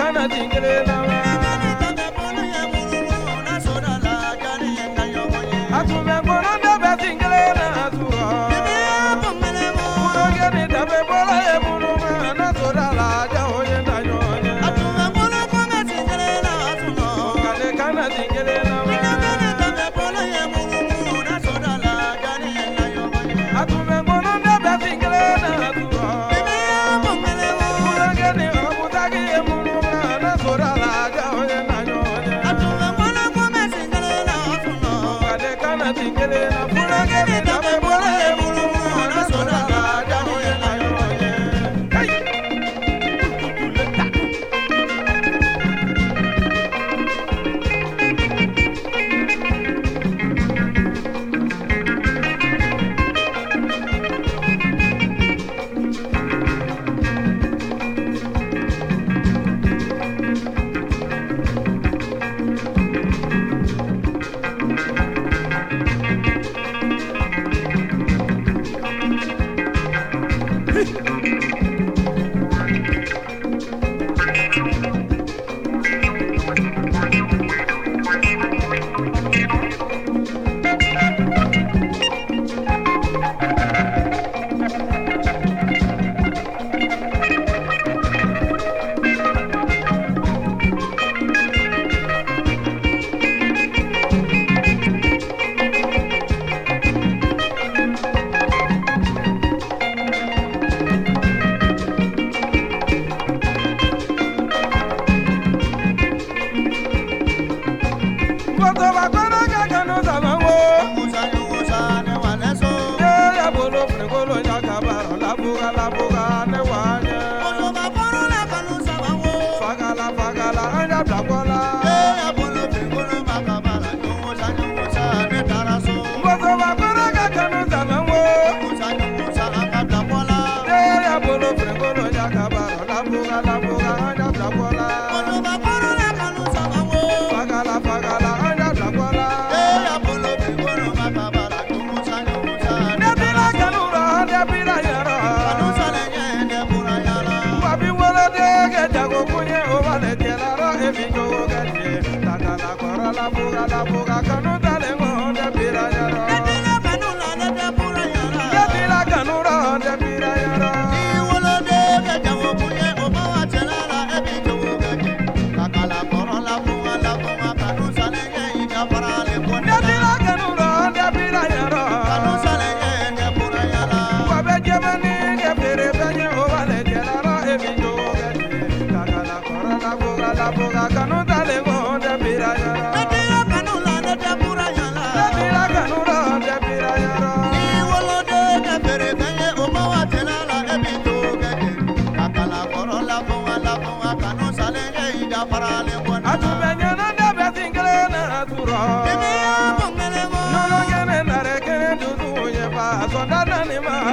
kana tingere na wa. Atume kono debe tingere na tura. Uroge ni debe bola e muluma na tura la ja oye na nyoye. Atume kono kome tingere na atuno. Kale kana tingere na wa. Atume kono debe tingere na tura. Uroge ni obutagi e muluma na tura la ja oye na nyoye. Atume kono kome tingere na atuno. Kale kana tingere na uroge ni debe bola e muluma na tura la ja oye na nyoye. Hey.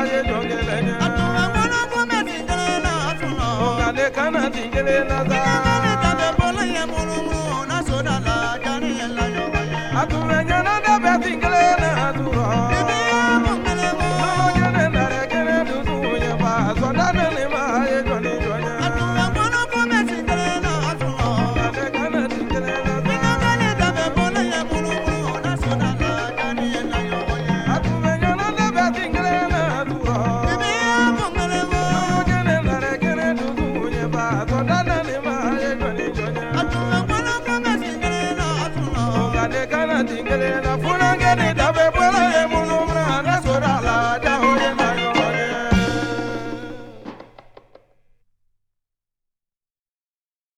Kana tingere na za